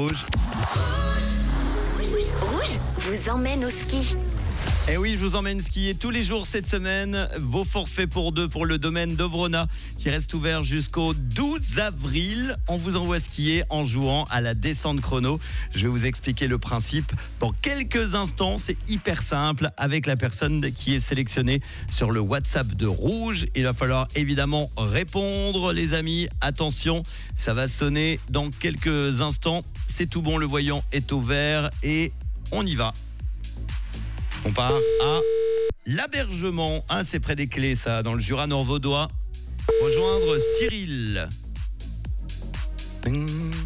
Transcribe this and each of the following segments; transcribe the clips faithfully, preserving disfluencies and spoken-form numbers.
Rouge. Rouge vous emmène au ski. Et oui, je vous emmène skier tous les jours cette semaine. Vos forfaits pour deux pour le domaine d'Ovrona qui reste ouvert jusqu'au douze avril. On vous envoie skier en jouant à la descente chrono. Je vais vous expliquer le principe dans quelques instants. C'est hyper simple avec la personne qui est sélectionnée sur le WhatsApp de Rouge. Il va falloir évidemment répondre, les amis. Attention, ça va sonner dans quelques instants. C'est tout bon, le voyant est au vert et on y va. On part à l'Abergement. Ah, c'est près des Clés, ça, dans le Jura nord-vaudois. Rejoindre Cyril. Nous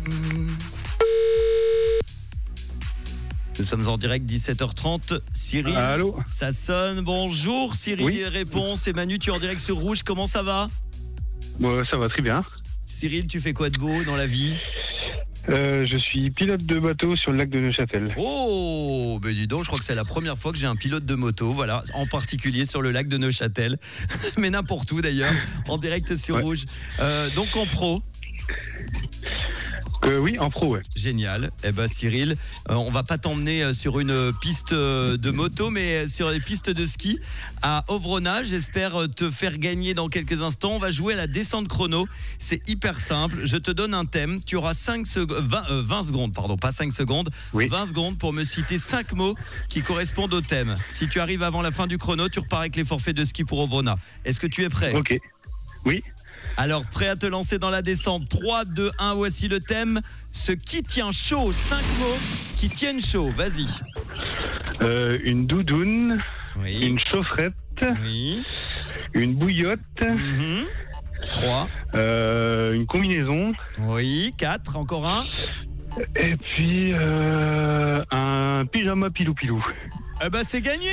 sommes en direct, dix-sept heures trente. Cyril, Allô, ça sonne. Bonjour Cyril, Oui. réponse. Et Manu, tu es en direct sur Rouge. Comment ça va? bon, ça va très bien. Cyril, tu fais quoi de beau dans la vie? Euh, je suis pilote de bateau sur le lac de Neuchâtel. Oh, ben dis donc, je crois que c'est la première fois que j'ai un pilote de moto, voilà, en particulier sur le lac de Neuchâtel, mais n'importe où d'ailleurs, en direct sur Ouais. Rouge. Euh, donc en pro. Euh, oui, en pro, ouais. Génial. Eh ben Cyril, euh, on va pas t'emmener euh, sur une piste euh, de moto, mais sur les pistes de ski à Ovrona. J'espère euh, te faire gagner dans quelques instants. On va jouer à la descente chrono. C'est hyper simple. Je te donne un thème. Tu auras cinq seg- vingt, euh, vingt secondes, pardon, pas cinq secondes, Oui. vingt secondes pour me citer cinq mots qui correspondent au thème. Si tu arrives avant la fin du chrono, tu repars avec les forfaits de ski pour Ovrona. Est-ce que tu es prêt? Ok. Oui. Alors, prêt à te lancer dans la descente. Trois, deux, un, voici le thème. Ce qui tient chaud. Cinq mots qui tiennent chaud. Vas-y. Euh, une doudoune, Oui. une chaufferette, Oui. une bouillotte, Mhm. Trois. euh, une combinaison, Oui. Quatre. Encore un. et puis euh, un pyjama pilou-pilou. Eh ben, c'est gagné.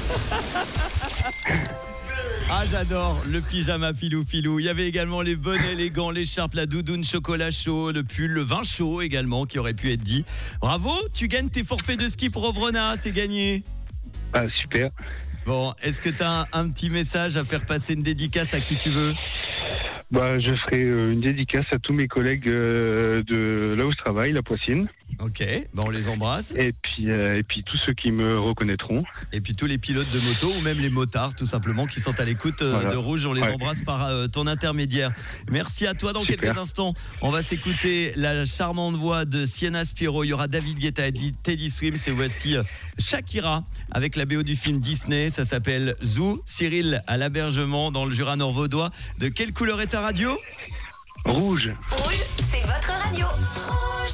Ah, j'adore le pyjama pilou pilou. Il y avait également les bonnets, les gants, l'écharpe, la doudoune, chocolat chaud, le pull, le vin chaud également qui aurait pu être dit. Bravo, tu gagnes tes forfaits de ski pour Ovrona, c'est gagné. Ah, super. Bon, est-ce que tu as un, un petit message à faire passer, une dédicace à qui tu veux? Bah, je ferai euh, une dédicace à tous mes collègues euh, de là où je travaille, la Poissine, Ok, ben on les embrasse. et puis euh, et puis tous ceux qui me reconnaîtront. Et puis tous les pilotes de moto ou même les motards tout simplement qui sont à l'écoute euh, Voilà. de Rouge, on les Ouais. embrasse par euh, ton intermédiaire. Merci à toi. Dans Super. quelques instants, on va s'écouter la charmante voix de Sienna Spiro. Il y aura David Guetta et Teddy Swims et voici euh, Shakira avec la B O du film Disney. Ça s'appelle Zoo. Cyril à l'Abergement dans le Jura nord-vaudois. De quelle couleur est ta radio? Rouge. Rouge, c'est votre radio. Rouge.